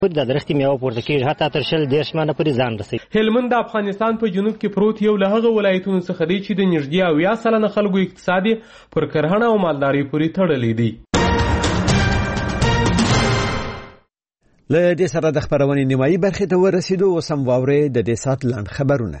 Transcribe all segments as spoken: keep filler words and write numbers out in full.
د درختي میوه پورته کېږي حتی تر شل دېرش منه پورې ځان رسوي. هلمند د افغانستان په جنوب کې پروت یو له هغه ولایتونو څخه دی چې د نږدې اویا سلنه خلکو اقتصاد پر کرهڼه او مالدارۍ پورې تړلی دی. له دې سره د خبرونې نیمایي برخې ته ورسېدو. اوس هم واورئ د دې ساعت لنډ خبرونه.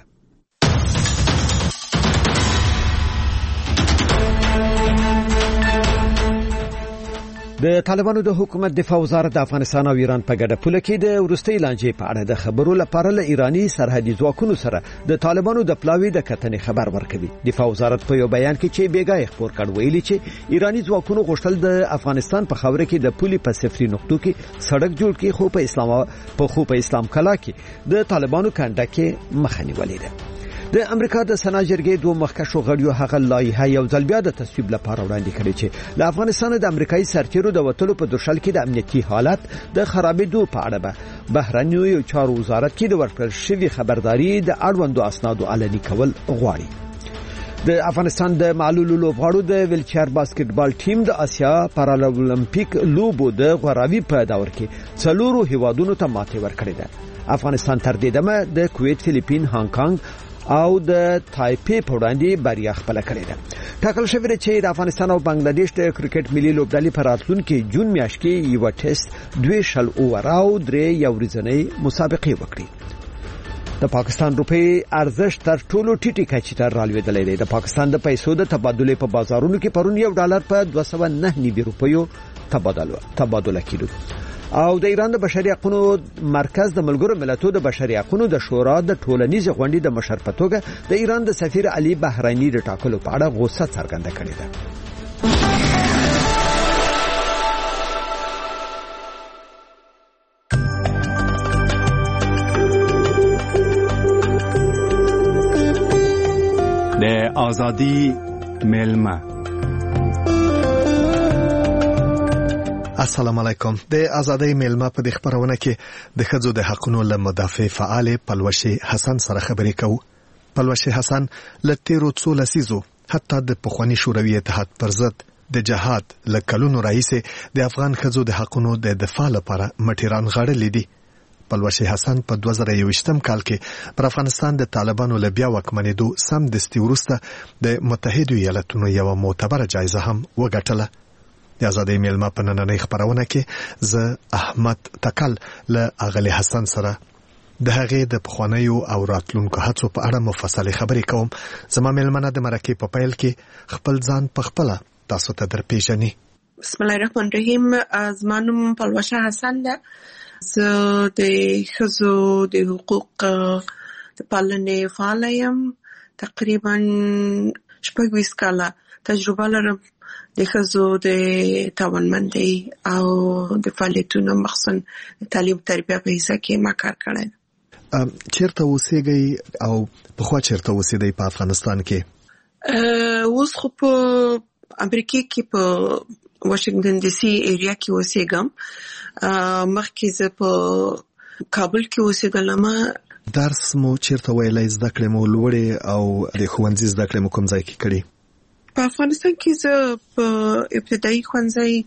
د طالبانو د حکومت دفاع وزارت د افغانستان او ایران په ګډه پوله کې د وروستۍ لانجې په اړه د خبرو لپاره له ایراني سرحدي ځواکونو سره د طالبانو د پلاوي د کتنې خبر ورکوي. دفاع وزارت په یو بیان کې چې بیګای خبر کړ ویلي چې ایراني ځواکونو غوښتل د افغانستان په خاوره کې د پولي په صفري نقطو کې سړک جوړ کړي، خو په اسلام په خو په اسلام کلا کې د طالبانو کنده کې مخه نیولې ده. د امریکا د سنا جرګې دوه مخکښو غړیو هغه لایحه یو ځل بیا د تصویب لپاره وړاندې کړې چې له افغانستان د امریکایي سرتیرو د وټلو په درشل کې د امنیتي حالت د خرابېدو په اړه به بهرنیو چارو وزارت کې د ورکړل شوی خبرداري د اړوندو اسنادو علني کول غواړي. د افغانستان د معلولو لوبغاړو د ویلچیر باسکټبال ټیم د آسیا پارالمپیک لوبو د غوراوي په دور کې څلورو هیوادونو ته ماتې ورکړې ده. افغانستان تر دې دمه د کویت، فلیپین، هانګ کانګ او د تایپی په وړاندې بریا خپل کړې ده. ټاکل شوی دی چې د افغانستان او بنگلاديش د کرکټ ملي لوبډلې په راتلونکي جون میاشت کې یو ټیسټ دوه شل اوور او درې یو ورځنۍ مسابقه وکړي. د پاکستان روپی ارزښت تر ټولو ټیټی کچې ته رالوېدلی دی. د پاکستان د پیسو د تبادلې په بازارونو کې پرون یو ډالر په دوه سوه نه نوي روپیو تبادله تبادله کېدو. او د ایران د بشري حقوقو مرکز د ملګرو ملتونو د بشري حقوقو د شورا د ټولنیز غونډې د مشر په توګه د ایران د سفیر علي بهرانی د ټاکلو په اړه غوسه څرګنده کړې ده. د ازادي ملما. السلام علیکم. د ازادۍ میلمه په دې خبرونه کې د ښځو د حقوقو له مدافع فعال پلوشي حسن سره خبرې کوو. پلوشي حسن له تیرو څو لسیزو حتی د پخوانی شوروي اتحاد پر ضد د جهاد له کلونو راهیسې د افغان ښځو د حقوقو د دفاع لپاره مټیران غاړلې دي. پلوشي حسن په دوه زره یوویشتم کال کې پر افغانستان د طالبانو له بیا واکمنېدو سم دستي وروسته د متحدو ایالاتونو یوه معتبره جایزه هم وګټله. د ازادۍ میلمه په نننۍ خبرونه کې زه احمد تکل له اغلی حسن سره د هغې د پخوانیو او راتلونکو هڅو په اړه مفصلې خبرې کوم. زما میلمنه د مرکې په پیل کې خپل ځان په خپله تاسو ته درپېژني. بسم الله الرحمن الرحیم. زما نوم پلوشه حسن ده. زه د ښځو د حقوق د پالنې فعاله یم. تقریبا شپږ ویشت کاله تجربه لرم د ښځو د توانمندۍ او د فعالیتونو مخصوصا د تعلیم تربیه په حصه کې ما کار کړی. چیرته اوسېږئ او پخوا چیرته اوسېدئ په افغانستان کې؟ اوس خو په امریکا کې په واشنگټن ډي سي ایریا کې اوسېږم. مخکې زه په کابل کې اوسېدلم. درس مو چیرته ویلی، زده کړې مو لوړې او د ښوونځي زده کړې مو کوم ځای کې کړې؟ په افغانستان کې زه په ابتدایي ښوونځي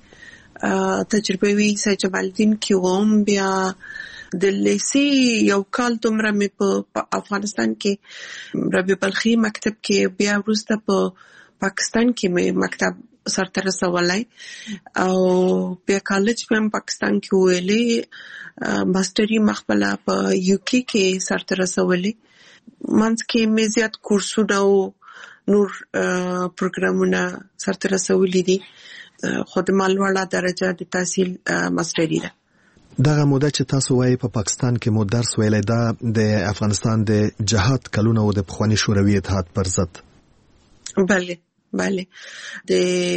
تجربوي سید جمال الدین کې وم. بیا د لیسې یو کال دومره مې په افغانستان کې ربیع بلخي مکتب کې، بیا وروسته په پاکستان کې مې مکتب سرته رسولی او بیا کالج مې هم پاکستان کې ویلې. ماستري مخبله په یو کې کې سرته رسولی. منځ کې مې زیات کورسونه او نور پروګرامونه سرته رسولي دي، خو د ما لوړه درجه د تحصیل ماستري ده. دغه موده چې تاسو وایي په پاکستان کې مو درس ویلی، دا د افغانستان د جهاد کلونه او د پخواني شوروي اتحاد پر ضد؟ بله بله. د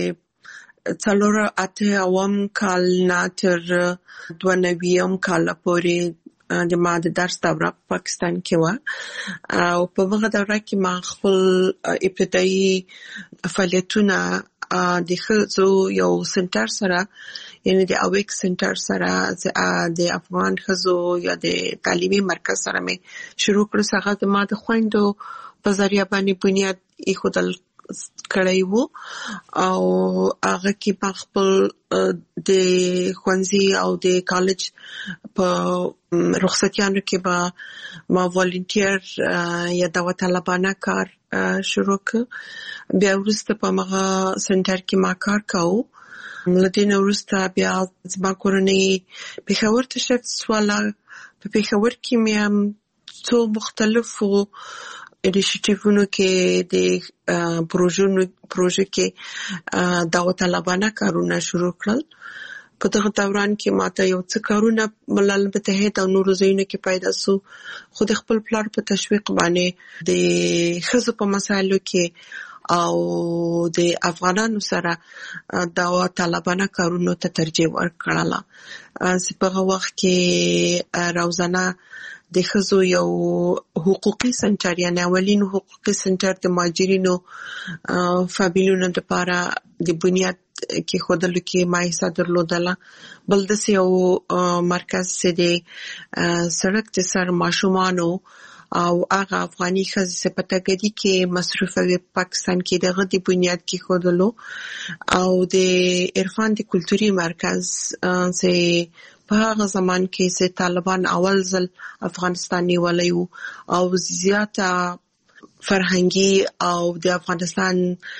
څلور اته اوم کال نه تر دوه نویم کال پورې د ما د درس دوره پاکستان کې وه او په هغه دوره کې ما خپل ابتدایي فعالیتونه د ښځو یو سنټر سره، یعنی د اویک سنټر سره د افغان ښځو یا د تعلیمي مرکز سره مې شروع کړو. هغه د ما د خویندو په ذریعه باندې بنیاد ایښودل کړی وو او هغه کې په خپل د ښوونځي او د کالج په رخصتیانو کې به ما والنټیر یا دعوت طلبانه کار شروع کړ. بیا وروسته په مغه سنټر کې ما کار کاوه. لدین وروسته بیا زما کورنۍ پېښور ته شفت شوله. په پېښور کې مې هم څو مختلفو انیشیټیوونو کې د پروژونو پروژه کې دعوت طلبانه کارونه شروع کړل. په دغه دوران کې ماته یو څه کارونه ملل متحد او نورو ځایونو کې پیدا سو. خو د خپل پلان په تشویق باندې د ښځو په مسایلو کې او د افغانانو سره دعوت طلبانه کارونو ته ترجیح ورکړله. په هغه وخت کې روزانه د ښځو یو حقوقي سنټر یا اولین حقوقي سنټر د مهاجرینو فامیلونو لپاره د بنیاد کې خودلو کې ما حصہ درلودله. بل داسې یو مرکز چې د سړک د سر ماشومانو او هغه افغاني ښځې چې په تګدي کې مصروفه وي پاکستان کې دغه د بنیاد کې خودلو او د عرفان د کلتوري مرکز چې په هغه زمان کې چې طالبان اول ځل افغانستان نیولی و او زیاته فرهنګي او د افغانستان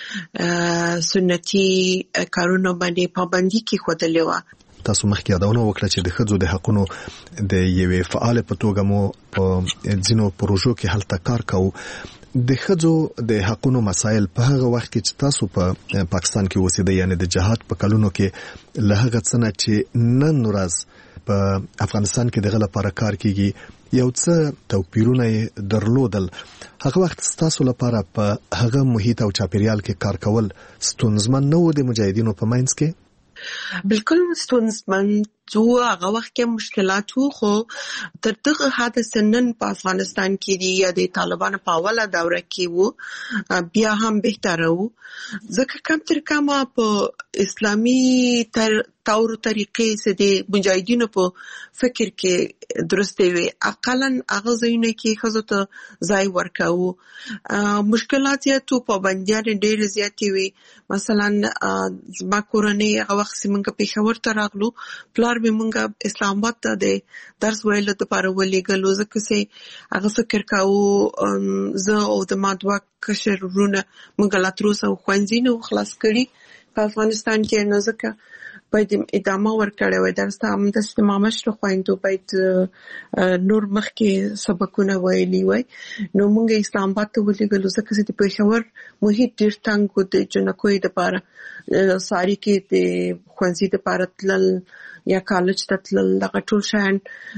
سنتي کارونو باندې پابندي کې خودلې و. تاسو مخکې یادونه وکړه چې د ښځو د حقونو د یوې فعال په توګه مو په ځینو پروژو کې هلته کار کوو. د ښځو د حقونو مسایل په هغه وخت کې چې تاسو په پاکستان کې اوسېدئ یعنی د جهاد په کلونو کې له هغه څه نه چې نن ورځ په افغانستان کې دغه لپاره کار کیږي یو څه توپیرونه درلودل. هغه وخت تاسو لپاره په هغه محیط او چاپیریال کې کار کول ستونزمن نه و د مجاهدینو په منځ کې؟ بالکل ستونزمن جو. هغه وخت کې مشکلات وو خو تر دغه حد سنن په افغانستان کې دی یا د طالبانو په اوله دوره کې وو بیا هم بهتره وو. ځکه کم تر کمه په اسلامي تر تور طریقې چې د مجاهدینو په فکر کې درسته وي اقلا هغه ځایونه کې ښځو ته ځای ورکاوه. مشکلات یې تو پابندیان ډېر زیاتې وي. مثلا زما کورنۍ هغه وخت چې موږ پېښور ته راغلو پلار به موږ اسلام آباد ته د درس ویلو لپاره ولېږلو ځکه چې هغه فکر کاوه زه او د ما دوه کشر ورونه موږ لا تر اوسه ښوونځي نه خلاص کړي په افغانستان کې. نو ځکه باید ادامه ورکړی وای درس ته همداسې ما مشره خویندو باید نور مخکې سبقونه ویلي وای. نو موږ اسلام آباد ته ولېږلو ځکه چې د پېښور محیط ډېر تنګ و. د جنکیو دپاره ساري کې د ښوونځي دپاره تلل یا کالج ته تلل دغه ټول شیان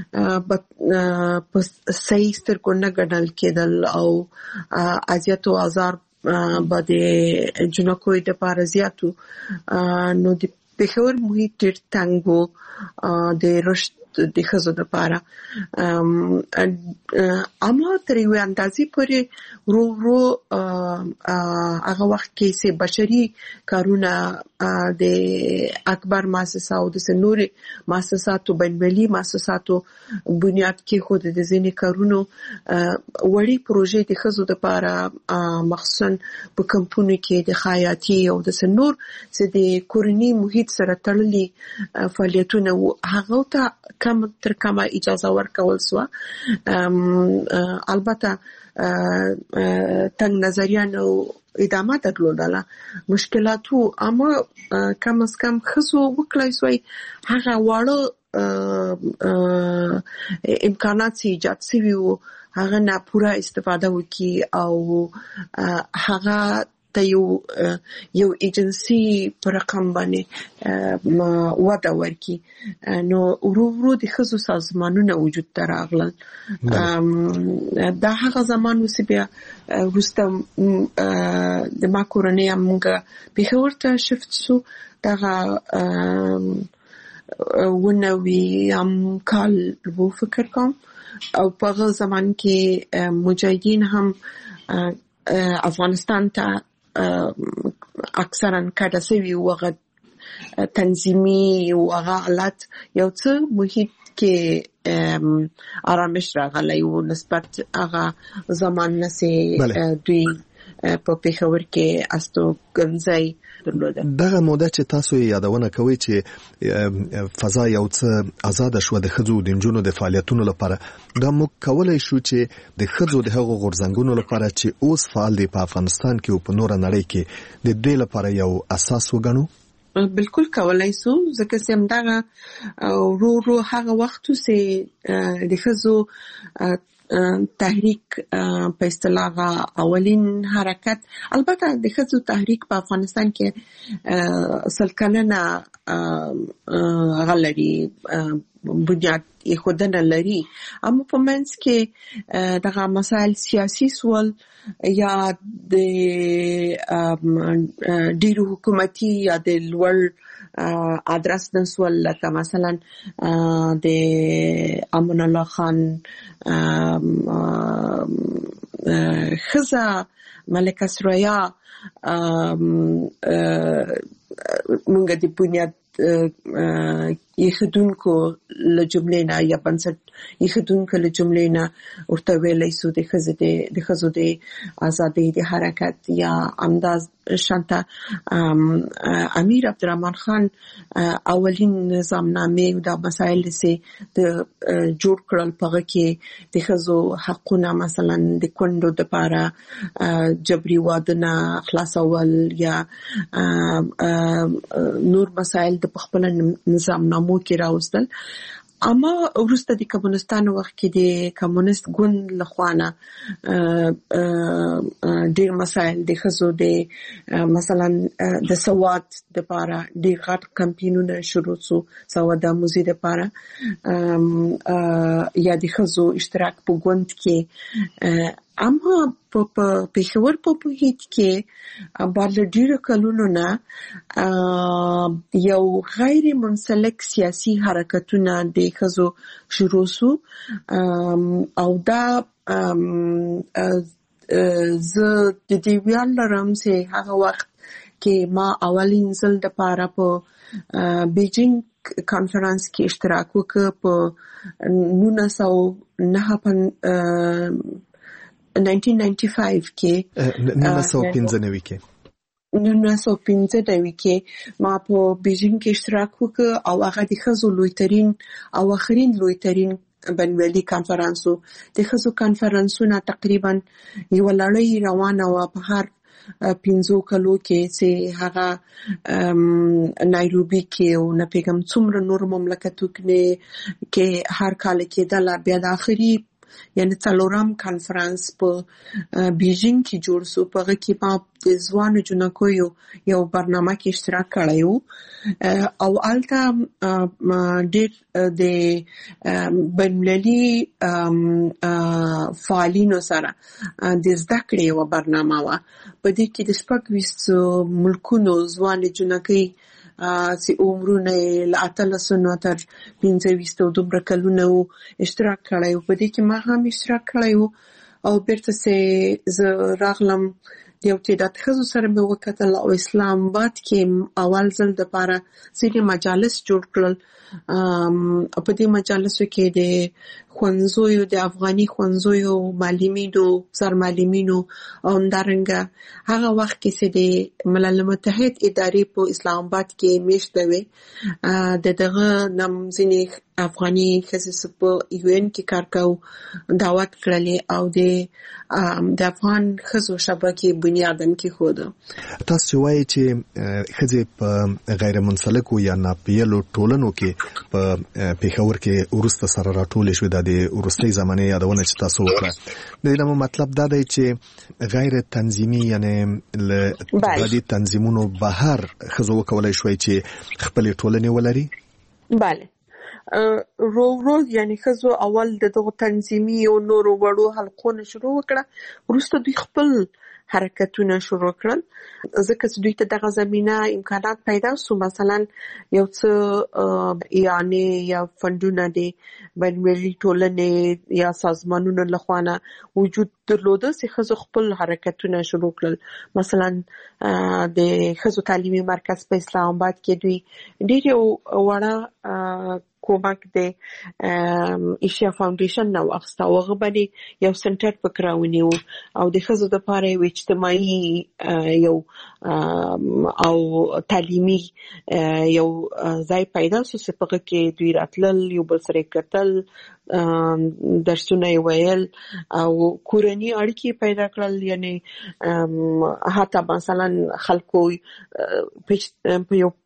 په صحیح سترګو نه ګڼل کېدل او اذیت او آزار به د جنکیو دپاره زیات و. نو د پېښور محیط ډېر تنګ و د رشد د ښځو دپاره. اما تر یوې اندازې پورې ورو ورو هغه وخت کې چې بشري کارونه د اکبر مؤسسه او د نورې مؤسساتو بین‌المللي مؤسساتو بنیاد کې خود د ځینې کارونو وړي پروژې د ښځو دپاره مخصوصا په کمپونو کې د خیاطي او د نور چې د کورني محیط سره تړلي فعالیتونه هغه ته کم تر کمه اجازه ورکول سو. البته تنگ نظریان او ادامه درلودله مشکلاتو اما کم از کم ښځو وکړای سوی هغه واړه امکانات چې ایجاد سوي وو هغه نه پوره استفاده وکړي او هغه ته یو یو ایجنسی پر رقم باندې وده ورکړي. نو ورو ورو د ښځو سازمانونه وجود ته راغلل. دا هغه زمان و چې بیا وروسته د ما کورنۍ موږ پېښور ته شفت شو. دغه ونوي کال و فکر کوم او په هغه زمان کې مجاهدین هم افغانستان ته اکثرا کډه سوي و. هغه تنظیمي او هغه حالت یو څه محیط کې آرامش راغلی و نسبت هغه زمان نه چې دوی په پېښور کې استوګنځي درلوده. دغه موده چې تاسو یادونه کوي چې فضا یو څه آزاد شو د ښځو د نجونو د فعالیتونو لپاره، دا موږ کولای شو چې د ښځو د هغو غورځنګونو لپاره چې اوس فعال دي په افغانستان کې او په نور نړۍ کې د دې لپاره یو اساس وګڼو؟ بالکل کولای سو، ځکه چې همدغه ورو ورو هغه وخت چې د ښځو تحریک په اصطلاح اولین حرکت، البته د ښځو تحریک په افغانستان کې سل کلنه غلري بنیاد خودنه لري، اما په منځ کې دغه مسائل سیاسي سوال یا د ډیرو حکومتي یا د لوړ ادرس د سوال، لکه مثلا د امان الله خان ښځه ملکه سریا مونږ د بنیاد یخدونکو له جملې نه یا بنسټ یخدونکو له جملې نه ورته ویلی سو د ښځې د ښځو د ازادۍ د حرکت، یا همداز شانته امیر عبدالرحمن خان اولین نظامنامې دا مسایل چې د جوړ کړل، پهغه کې د ښځو حقونه مثلا د کونډو دپاره جبري واده نه خلاصول یا نور مسایل د پخپله نظامنامو کې راوستل. اما وروسته د کمونستانو وخت کې د کمونست ګوند لخوانه ډیر مسایل د ښځو د مثلا د سواد دپاره ډیر غټ کمپینونه شروع سو، سواد آموزي دپاره یا د ښځو اشتراک په ګوند کې. اما په پېښور په محیط کې بعد له ډیرو کلونو نه یو غیر منسلک سیاسي حرکتونه د ښځو شروع سو، او دا زه د دې ویاړ لرم چې هغه وخت کې ما اولین ځل دپاره په بیجینګ کانفرنس کې اشتراک وکړ په نولس سوه نهه نائنٹین نائنٹی فائیو کې نولس سوه پنځه نوي کې نولس سوه پنځه نوي کې ما په بیجینګ کې اشتراک وکړ، او هغه د ښځو لویترین او اخرین لویترین بینالمللي کانفرنس و. د ښځو کانفرنسونه تقریبا یوه لړۍ روانه وه په هر پنځو کلو کې، چې هغه نایروبي کې او نه پیغام څومره نور مملکتو کې هر کال کېدله. بیا د آخري یعنی څلورم کانفرنس په بیجینګ کې جوړ سو، په هغه کې ما د ځوانو جنکو یو برنامه کې اشتراک کړی و، او هلته ډېر د بینالمللي فعالینو سره د زده کړې یوه برنامه وه. په دې کې د شپږ ویشتو ملکونو ځوانې جنکۍ چې عمرونه یې له اتلسو نه تر پنځه ویشتو دومره کلونه و اشتراک کړی و. په دې کې ما هم اشتراک کړی و، او بیرته چې زه راغلم د یو تعداد ښځو سره مې وکتل، او اسلام آباد کې اول ځل دپاره ځینې مجالس جوړ کړل. په دې مجالسو کې د ښوونځیو د افغاني ښوونځیو معلمینو، سرمعلمینو، او همدارنګه هغه وخت کې چې د ملل متحد ادارې په اسلام آباد کې میشته وې، د دغه نم ځینې افغاني ښځې په یو این کې کار کوو دعوت کړلې، او د د افغان ښځو شبکې بنیاد هم کېښوده. تاسو وایي چې ښځې په غیر منسلکو یا ناپېیلو ټولنو کې په پېښور کې وروسته سره راټولې شوې. دا د وروستۍ زمانې یادونه چې تاسو وکړه، د دې مطلب دا دی چې غیر تنظیمي یعنی له اتحادي تنظیمونو بهر ښځو وکولای شوی چې خپلې ټولنې ولري. بله، رو رو یعنی ښځو اول د دغو تنظیمي او نورو وړو حلقونه شروع وکړه، وروسته دوی خپل حرکتونه شروع کړل، ځکه چې دوی ته دغه زمینه امکانات پیدا سو. مثلا یو څه ایانې یا فندونه د بینالمللي ټولنې یا سازمانونو لخوانه وجود درلوده چې ښځو خپل حرکتونه شروع کړل. مثلا د ښځو تعلیمي مرکز په اسلام آباد کې دوی ډېر یو وړه کومک د ایشیا فاونډیشن نو اخستا او هغه باندې یو سنټر پکراونی او د خزو د پاره یو اجتماعي یو او تعلیمي یو ځای پیدا شو چې په کې دوی راتلل یو بل سره کتل درسونه ویل او کورنی اړیکې پیدا کړل یعنی حتی مثلا خلکو په یو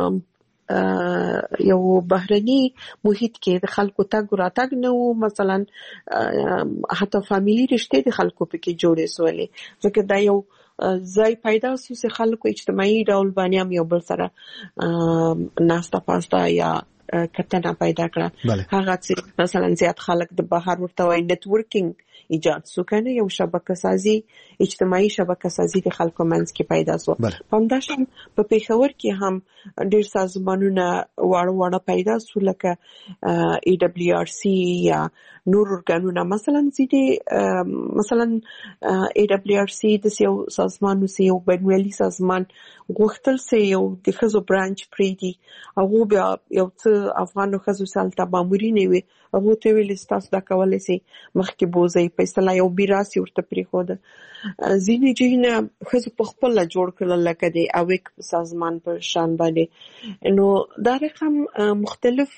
یو بهرني محیط کې د خلکو تګ راتګ نه وو مثلا حتی فامیلی رشته د خلکو په کې جوړې سولې ځکه دا یو ځای پیدا شو چې خلکو اجتماعي ډول باندې هم یو بل سره ناستا پاستا یا کتنه پیدا کړه هغه چې مثلا زیات خلک د بهر ورته وای نتورکینګ ایجاد شو کنه یو شبکه سازي اجتماعي شبکه سازي د خلکو منځ کې پیدا شو همداشان په پیښور کې هم ډېر سازمانونه واړه واړه پیدا شو لکه ای دبلیو آر سی یا نور ارګانونه مثلا زیاتې مثلا ای دبلیو آر سی د یو سازمان نو یو بنوالي سازمان غوښتل سي یو د خزو برانچ پریدي او بیا یو څه افغانو خزو سالته مامورین وي هغه ته ویل تاسو دا کولای سي مخکې بوزي فیصله یو بیراسي ورته پریخوده ځینې جهنه خزو په خپل جوړ کړل لکه د اویک سازمان پر شان باندې نو دا رقم مختلف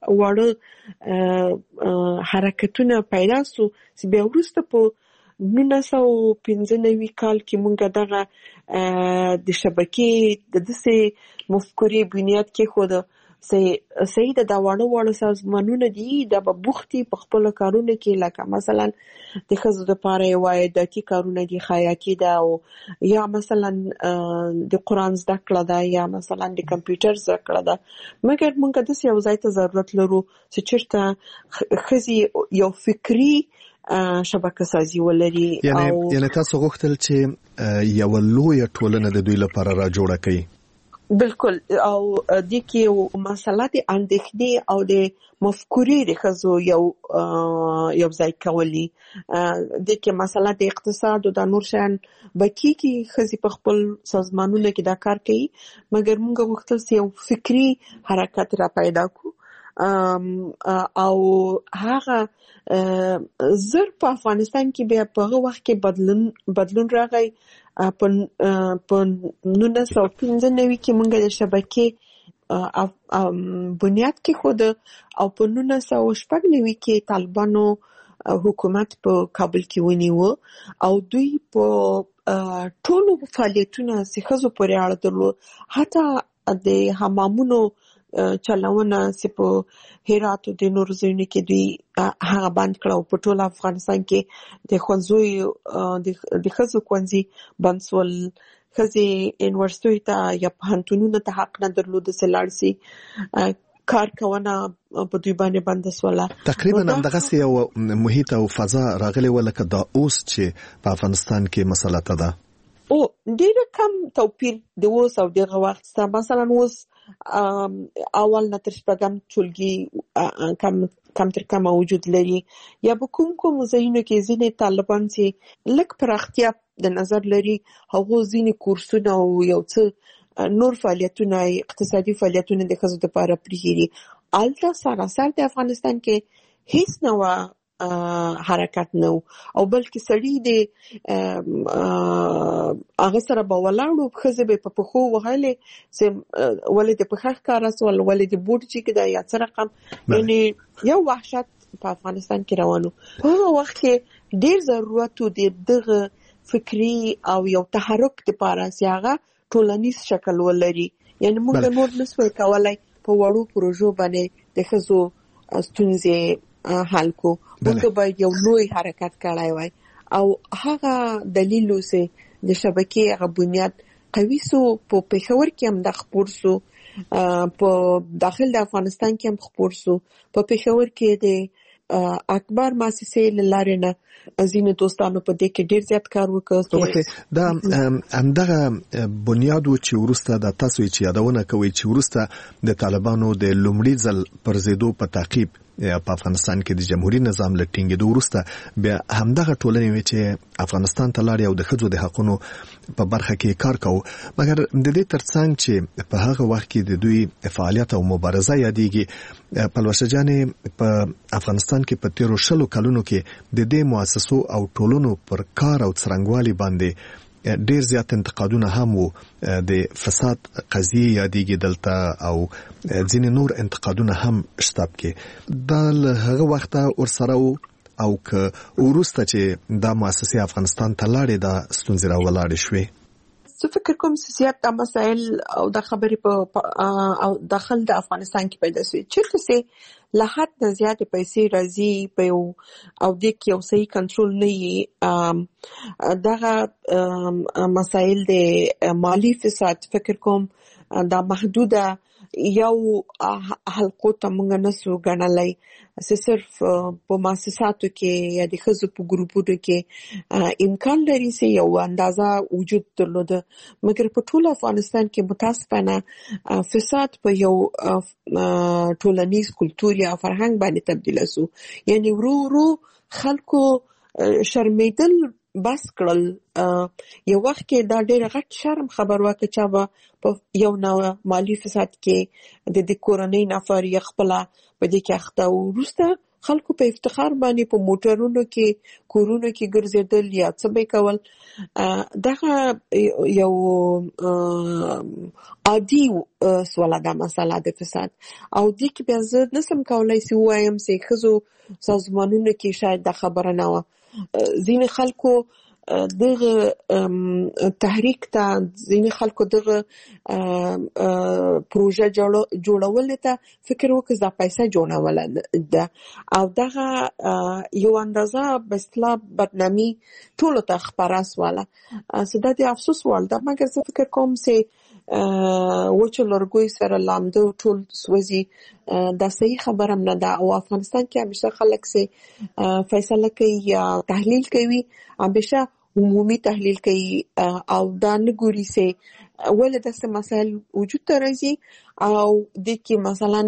واړه حرکتونه پیدا سو چې بیا وروسته په نولس سوه پنځه نوي کال کې مونږ دغه د شبکې د دسې مفکورې بنیاد کې خود سي سید د واړو واړو سازمانونو دي د بوختي په خپل کارونه کې لکه مثلا د خزو د پاره وایداتي کارونه دي خیاطي ده او یا مثلا د قران زده کړه ده یا مثلا د کمپیوټر زده کړه ده مګر مونږ د یو ځای ته ضرورت لرو چې چیرته خزي یو فکری شبکه سازي ولري یعنی یعنی تاسو غوښتل چې یو لوی ټولنه د دوی لپاره را جوړه کړئ بالکل او د کې مسله د اندېښنې او د مفکورې د خزو یو یو ځای کولی د کې مسله د اقتصاد او د نور شان بکی کې خزي په خپل سازمانونو کې دا کار کوي مګر موږ غوښتل چې یو فکری حرکت را پیدا کو او هغه زر په افغانستان کې بیا په هغه وخت کې بدلون بدلون راغی په په نولس سوه پنځه نوي کې موږ د شبکې بنیاد کې خود او په نولس سوه شپږ نوي کې طالبانو حکومت په کابل کې ونیو او دوی په ټولو فعالیتونو چې ښځو پورې اړه درلود حتی د حمامونو چلونه چې په هرات او د نورو ځایونو کې دوی هغه بند کړو په ټول افغانستان کې د ښځو د ښځو ښوونځي بند سول ښځې یونیورسټیو ته یا پوهنتونونو ته حق نه درلود چې لاړ شي کار کوونه په دوی باندې بند سوله تقریبا همدغه یو محیط او فضا راغلی ولکه دا اوس چې په افغانستان کې مسله ته ده او ډېر کم توپیر د اوس او دغه وخت سره مثلا اوس اول نه تر شپږم ټولګي کم کم تر کم موجود لري یا به کوم کوم ځایونو کې ځینې طالبان چې لږ پراختیا د نظر لري هغه ځینې کورسونه او یو څه نور فعالیتونه اقتصادي فعالیتونه د ښځو لپاره پرېږدي الته سراسر د افغانستان کې هیڅ نه حرکت نه او بلکې سړی د هغه سره به ولاړو ښځې به په پښو وهلې چې ولې د پښه ښکاره سول ولې د بوټ چې کې دا یا څه رقم یعنی یو وحشت په افغانستان کې روانو په هغه وخت کې ډېر ضرورت و د دغه فکری او یو تحرک لپاره چې هغه ټولنیز شکل ولري یعنی موږ نور نسوي کولای په وړو پروژو باندې د ښځو ستونزې حل کو موږ باید یو لوی حرکت کړای وای او هغه دلیل اوسه د شبکې هغه بنیاد قوي سو په پیښور کې هم د خبر سو په داخل د افغانستان کې هم خبر سو په پیښور کې د اکبر مؤسسې لاره نه ازینه دوستانو په دې کې ډیر زیات کار وکړ دا همدغه بنیاد و چې ورسته د تاسو چې یادونه کوي چې ورسته د طالبانو د لومړي ځل پر زیدو په تعقیب په افغانستان کې د جمهوریت نظام له ټینګېدو وروسته بیا همدغه ټولنې وې چې افغانستان ته لاړې او د ښځو د حقونو په برخه کې کار کوو، مګر د دې ترڅنګ چې په هغه وخت کې د دوی فعالیت او مبارزه یادېږي، پلوشه جانې په افغانستان کې په تیرو شلو کلونو کې د دې مؤسسو او ټولنو پر کار او څرنګوالي باندې ډیر زیات انتقادونه هم وو، د فساد قضیه یادېږي دلته او ځینې نور انتقادونه هم شته کې. دا له هغه وخته ورسره وو او که وروسته چې دا مؤسسې افغانستان ته لاړې دا ستونزې راولاړې شوې. زه فکر کوم سیاست د مسایل او د خبرې په او داخل د افغانستان کې پیدا شوی چیرته سي له حد نه زیاتې پیسې راځي په یو او د کې یو صحیح کنټرول نه وي. دغه مسایل د مالی فساد فکر کوم دا محدوده یو حلقو ته موږ نسو ګڼلای، چې صرف په مؤسساتو کې یا د ښځو په ګروپونو کې امکان لري چې یو اندازه وجود درلوده، مګر په ټول افغانستان کې متاسفانه فساد په یو ټولنیز کلتور یا فرهنګ باندې تبدیل شو. یعنی ورو ورو خلکو شرمیدل بس کړل. یو وخت کې دا ډېر غټ شرم خبر واکه چا به په یو نو مالی فساد کې د دې کورنۍ نفر یا خپل په دې کې اخته او وروسته خلکو په افتخار باندې په موټرونو کې کورونو کې ګرځېدل یا څه به کول. دغه یو عادي سواله دا مسله د فساد او دې کې بیا زه نسم کولای چې وایم چې ښځو سازمانونو کې شاید دا خبره نه وه. ځینې خلکو دغه تحریک ته ځینې خلکو دغه پروژه جوړول ته فکر وکړ دا پیسې جوړول ده او دغه یو اندازه په اصطلاح بدنامي ټولو ته خپره سواله. زه د افسوس وال ده، مګر زه فکر کوم چې وچو لرګوی سره لامده ټول سوځي دا صحیح خبره هم نه ده. او افغانستان کې همیشه خلک سي فیصله کوي یا تحلیل کوي، همیشه عمومي تحلیل کوي او دا نه ګوري سي ولې داسې مسایل وجود ته راځي او د کې مثلا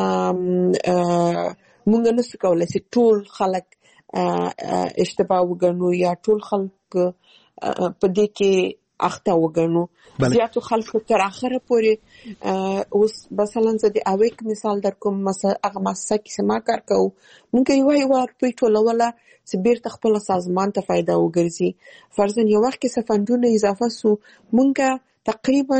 مونږ نسو کولای چې ټول خلک اشتباه وګڼو یا ټول خلک په دې کې اخته وګڼو. زیاتو خلکو تر اخره پورې اوس مثلا زه د اویک مثال در کوم، هغه مؤسسه کې چې ما کار کوو مونږ یو یو روپۍ ټولوله چې بیرته خپل سازمان ته فایده وګرځي. فرضاً یو وخت کې څه فنډونه اضافه سو، مونږ تقریبا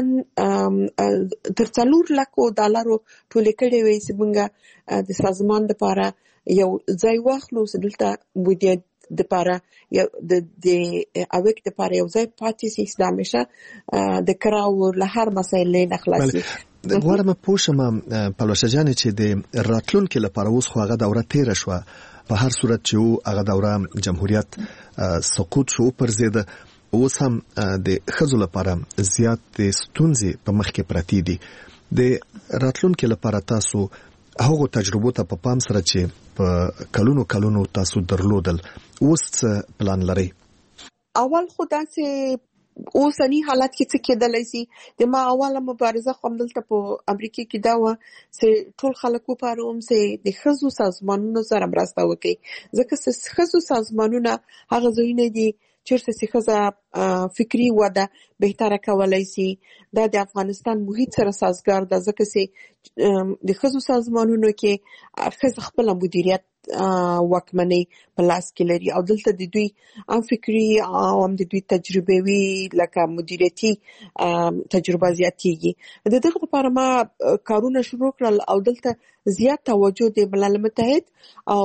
تر څلور لکو ډالرو ټولې کړې وې چې مونږ د سازمان لپاره یو ځای واخلو چې دلته بودیه د لپاره یو د د اویک د لپاره یو ځای پاتې شي چې همیشه د کراو له هر مسایلې نه خلاصي. غواړم پوه شم پلوشه جانې چې د راتلونکي لپاره اوس خو هغه دوره تېره شوه، په هر صورت چې هغه دوره جمهوریت سقوط شو پر ضد اوس هم د ښځو لپاره زیات ستونزې په مخ کې پرتې دي. د راتلونکي لپاره تاسو هغه تجربو ته په پام سره چې په کلونو کلونو تاسو درلودل اوس څه پلان لرئ؟ اول خو داسې اوسنی حالت کې څه کېدلی شي. د ما اوله مبارزه خو همدلته په امریکا کې دا وه چې ټول خلک وپاروم چې د ښځو سازمانونو سره مرسته وکړي، ځکه چې ښځو سازمانونه هغه ځایونه دي چیرته چې ښځه فکري وده بهتره کولای شي. دا د افغانستان محیط سره سازګار ده، ځکه چې د ښځو سازمانونو کې ښځه خپله مدیریت واکمنۍ په لاس کې لري او دلته د دوی هم فکري او هم د دوی تجربوي لکه مدیریتي تجربه زیاتېږي. د دغه لپاره ما کارونه شروع کړل او دلته زیات توجه د ملل متحد او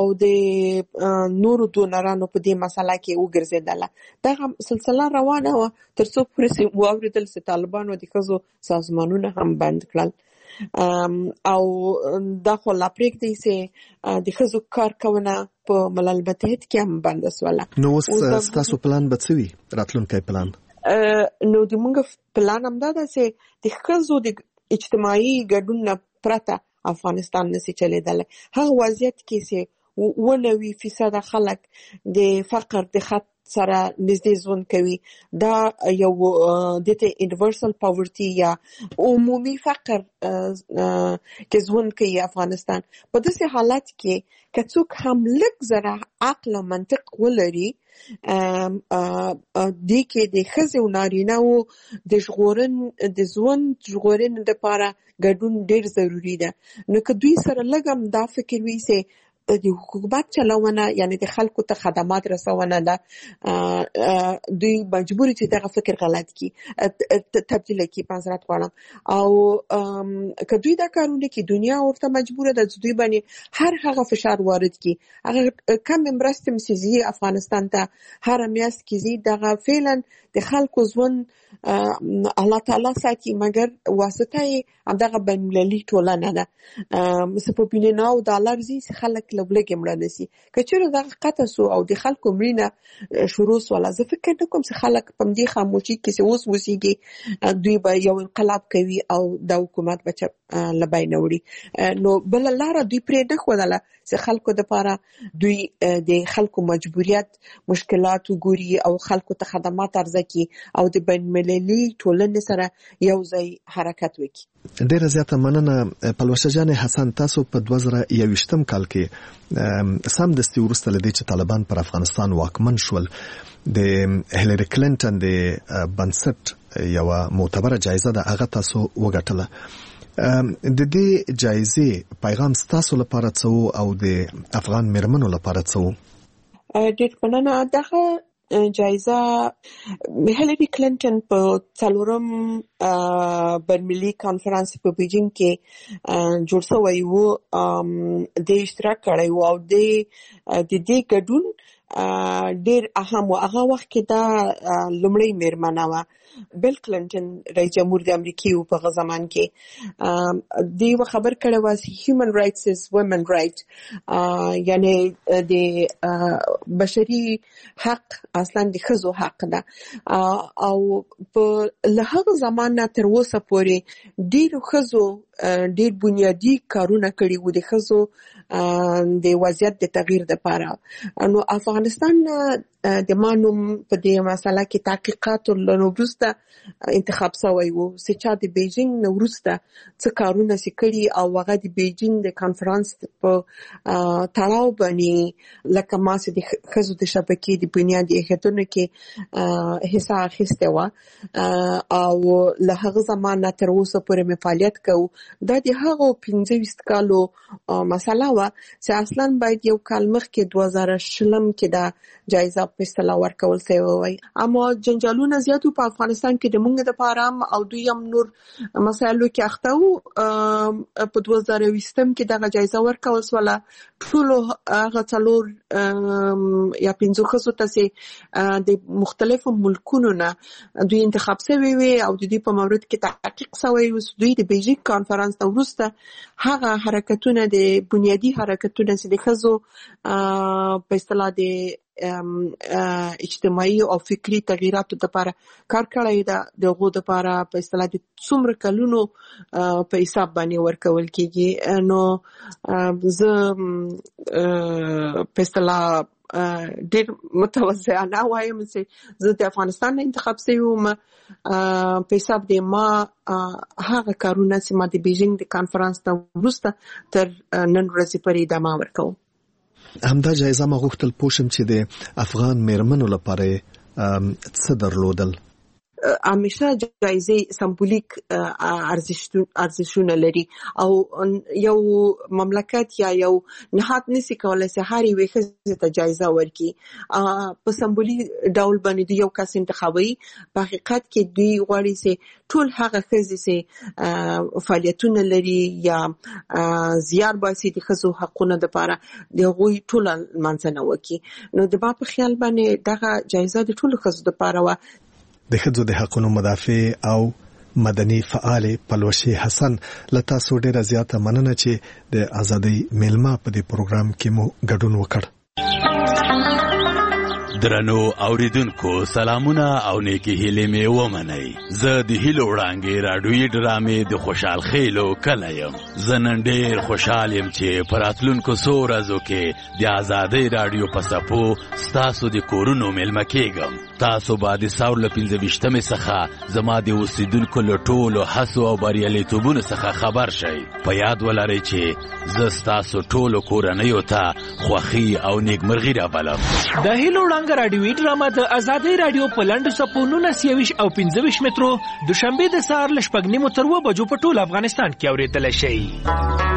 د نورو ډونرانو په دې مسله کې وګرځېدله. دغه سلسله روانه وه تر څو پورې واورېدل چې طالبانو د ښځو سازمانونه هم بند کړل او دا خو لا پرېږدي چې د ښځو کارکونه په ملل متحد کې هم بنده سوله. نو اوس ستاسو پلان به څه وي، راتلونکی پلان؟ نو د موږ پلان همدا ده چې د ښځو د اجتماعي ګډون نه پرته افغانستان نشي چلېدلی. هغه وضعیت کې چې اوه نوي فیصده خلک د فقر د خط سره نږدې ژوند کوي دا یو دته یونیورسل پاورټي یا عمومي فقر کې ژوند کوي افغانستان په داسې حالت کې که څوک هم لږ زره عقل او منطق ولري دې کې د ښځې او نارینه‌و د ژغورن د ژوند ژغورنې لپاره ګډون ډېر ضروري ده نو که دوی سره لږ هم دا فکر وي چې د حکومت چلونه یعنی د خلکو ته خدمات رسونه ده دوی مجبور چې دغه فکر غلط کی تبدیل کی پنځرات غواړم او که دوی دا کارونه کی دنیا ورته مجبور ده دوی باندې هر هغه فشار وارد کی هغه کم مرسته مسیزي افغانستان ته هر میاس کیزي دغه فعلا د خلکو ژوند الله تعالی ساتي مګر واسطه هم دغه بین المللي ټولنه ده مثل په بلیونه او ډالر زی خلک لګلګ مړه نسی کچره دغه قطع سو او د خلکو مړینه شروع ولا زه فکر کوم چې خلک په دې خاموشي کې چې اوس وسیږي دوی به یو انقلاب کوي او د حکومت بچ لبای نوړي نو بل لار دوی پرې نه خوله چې خلکو د لپاره دوی د خلکو مجبوریت مشکلات وګوري او خلکو ته خدمات ارزه کی او د بین المللي ټولنې سره یو ځای حرکت وکړي ډیره زیاته مننه پلوشه جان حسن تاسو په دوه زره یوویشتم کال کې سم دستي ورسته لدی چې طالبان پر افغانستان واکمن شول د هیلری کلینټن د بنسټ یو معتبره جایزه ده هغه تاسو وګټله د دې جایزې پیغام تاسو لپاره څه او د افغان مرمنو لپاره څه ډېر مننه دغه جایزه هیلری کلینټن په څلورم بین‌المللي کانفرنس په بیجینګ کې جوړ شوی و د اشتراک کړی و او د دې ګډون ډېر اهم و هغه وخت کې دا لومړی میرمنه و بل کلینټن رئیس جمهور د امریکای په هغه زمان کې دی و خبر کړی و هیومن رائټس از وومن رائټ یعنی د بشري حق اصلا د ښځو حق ده او په لهغه زمان تر اوسه پورې ډېر ښځو ډېر بنیادی کارونه کړي وو د ښځو د وضعیت د تغییر لپاره نو افغانستان د مانوم په دې مسله کې تحقیقات لنوبسته انتخاب شوی وو چې چا د بیجینګ نوروسته څه کارونه سکړي او هغه د بیجینګ د کانفرنس په تړاو باندې لکه ما چې د ښځو د شبکې د بنیادي اهدافونو کې حصہ اخیسته و او له هغه زمانه تر اوسه پورې فعالیت کوي دا د هغو پنځه ویشت کالو مسله و چې اصلا باید یو کال مخکې دوه زره شلم کې دا جایزه په اصطلاح ورکول شوی وای اما جنجالونه زیاتو په افغانستان کې د مونږ د پاره او دوی هم نور مسایلو کې اخته وو په دوه زره ویشتم کې دا جایزه ورکول شوله ټول هغه څلور یا پنځه خصو ته د مختلفو ملکونو نه دوی انتخاب شوی وي او د دې په مورد کې تحقیق شوی و دوی د بیجینګ کانفرنس نو وروسته هغه حرکتونه د بنیادی حرکتونه چې د ښځو په اصطلاح د اجتماعي او فکری تغییراتو لپاره کار کړی دا دغه لپاره په اصطلاح د څومره کلونو په حساب باندې ورکول کیږي نو زه په اصطلاح ډېر متوازنه وایم چې زه د افغانستان انتخاب شوم په حساب د ما هغه کارونه چې ما د بیجینګ د کانفرنس ته وروسته تر نن ورځې پورې ادامه ورکوم همدا جایزه ما غوښتل پوښم چې د افغان میرمنو لپاره څه درلودل همیشه جایزه سمبولیک ارزښتونه لري او یو مملکت یا یو نهاد نسی کولای چې هر یو ښځې ته جایزه ورکړي په سمبولیک ډول باندې یو کس انتخابي په حقیقت کې دوی غواړي چې ټول هغه ښځې چې فعالیتونه لري یا زیار باسي د ښځو حقونو لپاره د هغوی ټول منځنه وکړي نو د ما په خیال باندې دغه جایزه د ټولو ښځو لپاره و د ښځو د حقونو مدافع او مدني فعال پلوشي حسن لتا سو ډیره زیاته مننه چې د ازادۍ میلمه په دې پروګرام کې مو ګډون وکړ درنو اوریدونکو سلامونه او نیکی هیلې مې ومنئ. زه د هیلو وړانګې راډیویي ډرامې د خوشحال خیلو کلی یم. زه نن ډېر خوشحال یم چې په راتلونکو څو ورځو کې د ازادۍ راډیو په څپو ستاسو د کورونو میلمه کېږم. تاسو به د ساور له پنځه ویشتمې څخه زما د اوسیدونکو له ټولو هڅو او بریالیتوبونو څخه خبر شئ. په یاد ولرئ چې زه ستاسو ټولو کورنیو ته خوښي او نیکمرغي رابلم. د هیلو وړانګه راډیویي ډرامه د ازادۍ راډیو په لنډو څپو نولس یویشت او پنځه ویشت مترو دوشنبې د سهار له شپږ نیمو تر اوه بجو په ټول افغانستان کې اورېدلی شئ.